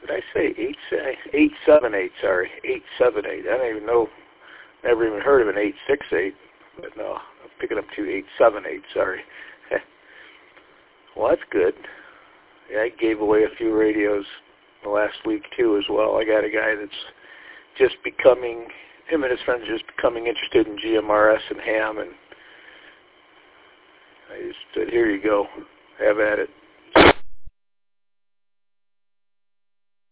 Did I say 878? Sorry, 878. I don't even know. Never even heard of an 868. But no, I'm picking up 878. Sorry. Well, that's good. Yeah, I gave away a few radios the last week too as well. I got a guy that's just becoming, him and his friends are just becoming interested in GMRS and ham, and I just said, here you go, have at it.